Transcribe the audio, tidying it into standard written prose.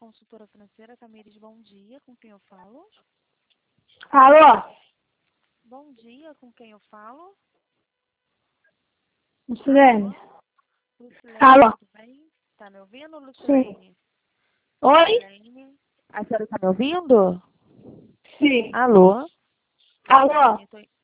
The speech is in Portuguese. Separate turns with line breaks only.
consultora financeira Tamires, bom dia, com quem eu falo?
Alô?
Bom dia, com quem eu falo?
Lucilene?
Lucilene,
Alô?
tudo bem? Tá me ouvindo,
Sim.
Lucilene?
Oi?
Lucilene, a senhora tá me ouvindo?
Sim.
Alô?
Alô?
Lucilene,